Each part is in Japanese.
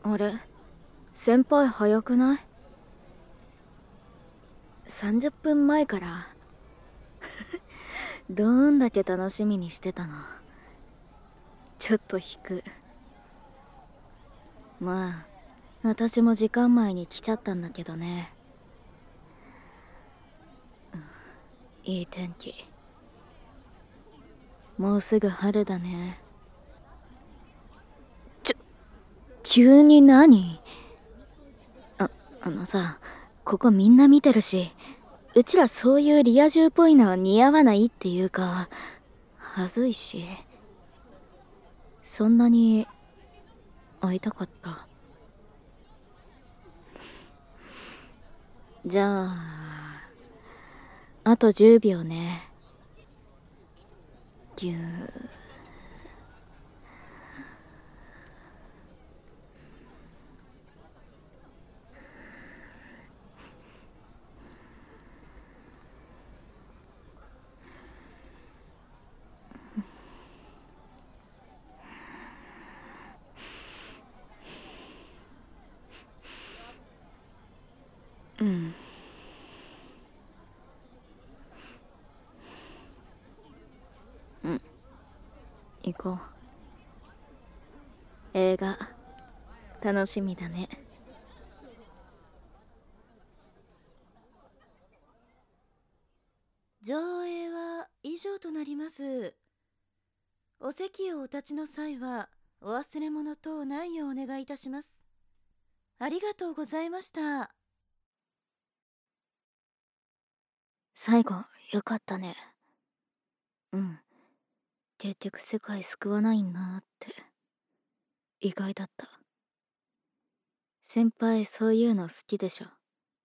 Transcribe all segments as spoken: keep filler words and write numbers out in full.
あれ、先輩早くない？さんじゅっぷんまえからどんだけ楽しみにしてたの。ちょっと引く。まあ私も時間前に来ちゃったんだけどね。いい天気。もうすぐ春だね。ちょ急に何？ああのさ、ここみんな見てるし、うちらそういうリア充っぽいのは似合わないっていうか、はずいし。そんなに会いたかった？じゃああとじゅうびょうね。ぎゅー。うん。うん。行こう。映画楽しみだね。 上映は以上となります。お席をお立ちの際はお忘れ物等ないようお願いいたします。ありがとうございました。 最後よかったね。うん。結局世界救わないんだって意外だった。先輩そういうの好きでしょ。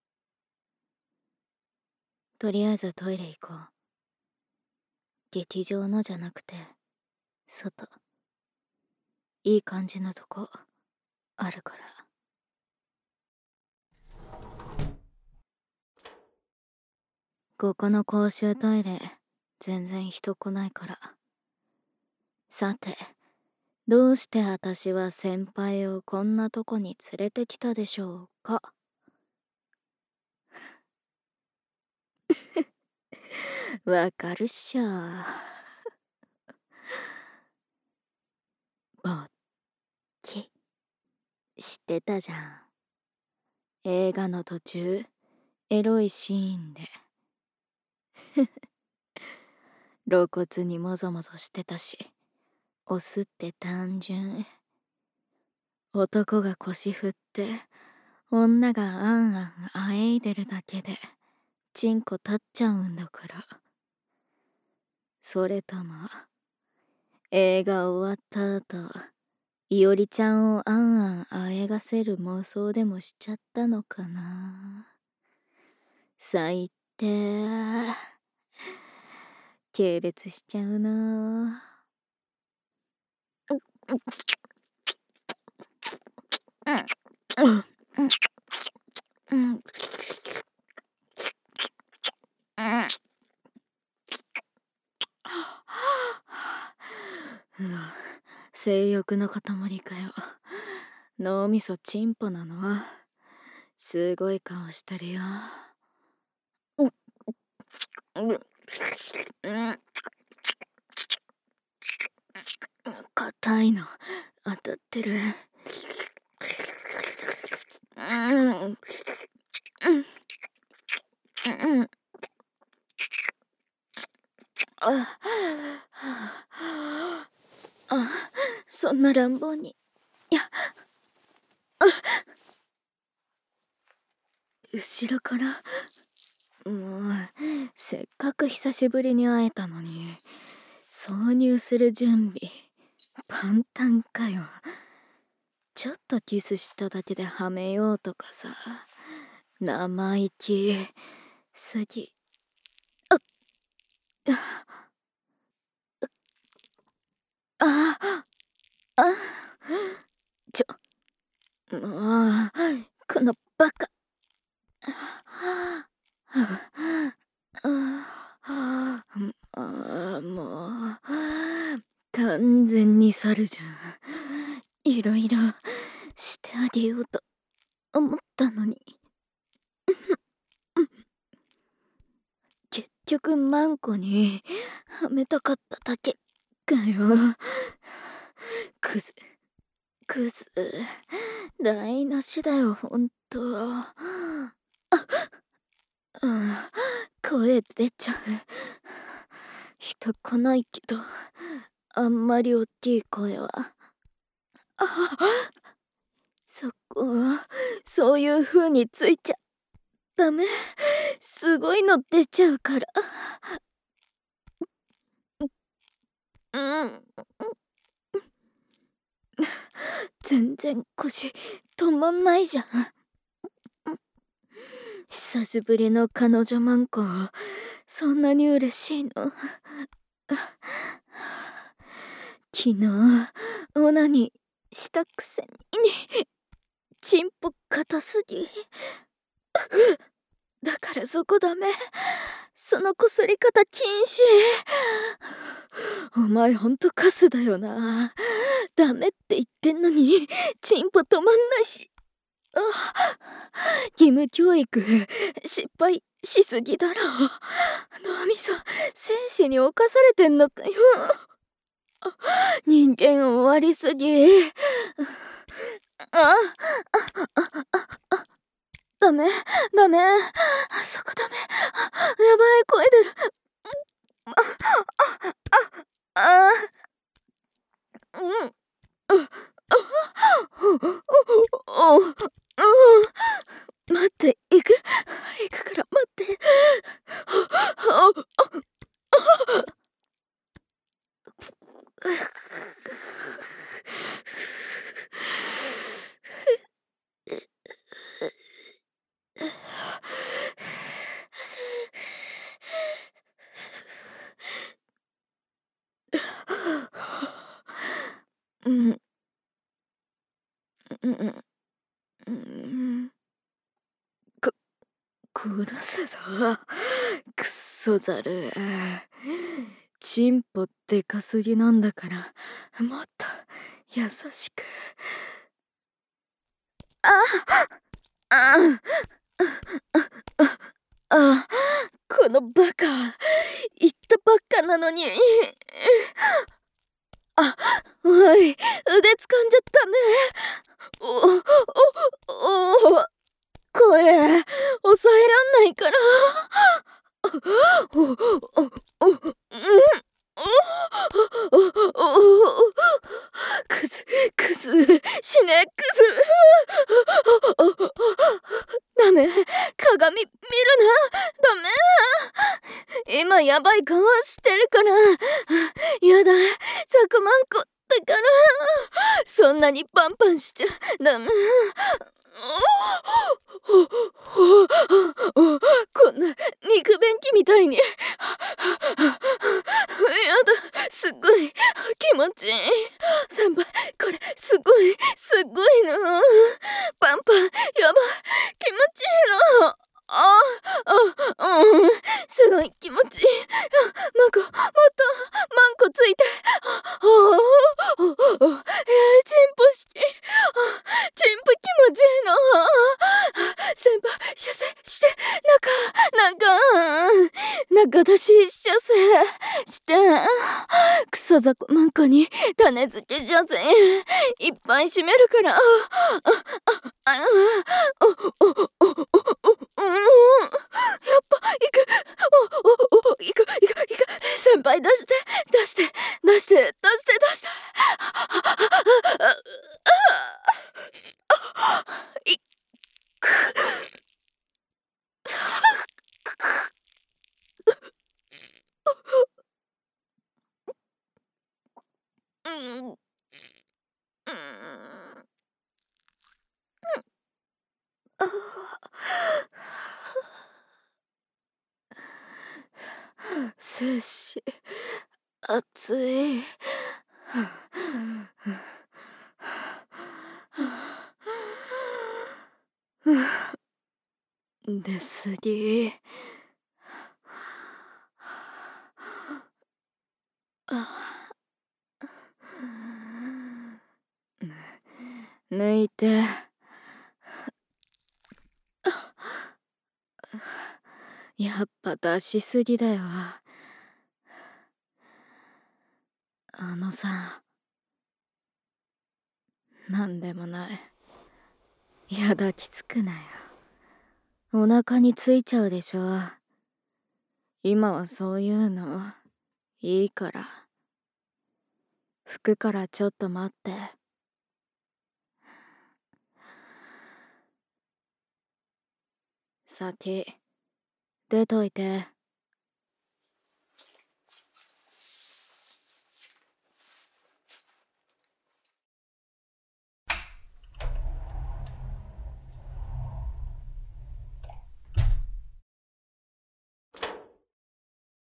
とりあえずトイレ行こう。劇場のじゃなくて外。いい感じのとこあるから。ここの公衆トイレ全然人来ないから。さて、どうして私は先輩をこんなとこに連れてきたでしょうか。わかるっしょ。ぼっち知ってたじゃん。映画の途中エロいシーンで露骨にもぞもぞしてたし、オスって単純。男が腰振って女があんあんあえいでるだけでチンコ立っちゃうんだから。それとも映画終わった後、いおりちゃんをあんあんあえがせる妄想でもしちゃったのかな。最低。軽蔑しちゃうな。うんうんうん性欲の塊かよ。脳みそチンポなの？すごい顔してるよ。硬いの当たってる。うんうんああ、そんな乱暴に。いや、後ろから。もうせっかく久しぶりに会えたのに挿入する準備万端かよ。ちょっとキスしただけではめようとかさ、生意気すぎ。あっああちょもうこのバカ。ああもう完全に猿じゃん。いろいろしてあげげようと思ったのに結局マンコにはめたかっただけかよ。クズクズ台無しだよほんと。あっ、うん、声出ちゃう。人来ないけどあんまり大きい声は。あ、そこそういう風についちゃダメ。すごいの出ちゃうから。うん。全然腰止まんないじゃん。久しぶりの彼女マンコそんなに嬉しいの？昨日オナニーしたくせにチンポ硬すぎ。だからそこダメ。そのこすり方禁止。お前ほんとカスだよな。ダメって言ってんのにチンポ止まんないし。あ、義務教育失敗しすぎだろ。脳みそ生死に侵されてんのかよ。人間終わりすぎ。ああああダメダメ、そこダメ。やばい声出る。あああうん待って、行く行くから待って。うんうんうんこ殺すぞクソザル。チンポでかすぎなんだからもっと優しく。ああああこのバカ言ったばっかなのに。あ、おい腕掴んじゃったね。おおお声抑えらんないから。おおおうんクズクズ死ねクズ。ダメ鏡見るな。ダメ今やばい顔してるから。やだザクマンコだからそんなにパンパンしちゃダメ。こんな肉便器みたいにやだすっごい気持ちいい。先輩これすごいすごいの。パンパンやばい気持ちいいの。ああうんすごい気持ちいい。マンコもっとマンコついて。ああチンポ式チンポ気持ちいいの。先輩射精して中中中出し射精して。クソザコマンコに種付け射精いっぱい締めるから。あああおおおおおおうんやっぱ行く。おおお行く行く行く。先輩出して出して出して出して出して。いくうんうん精子熱い。出すぎ。抜いてやっぱ出しすぎだよ。あのさ、なんでもない。やだ、きつくなよ。お腹についちゃうでしょ。今はそういうのいいから。拭くからちょっと待って。さて、出といて。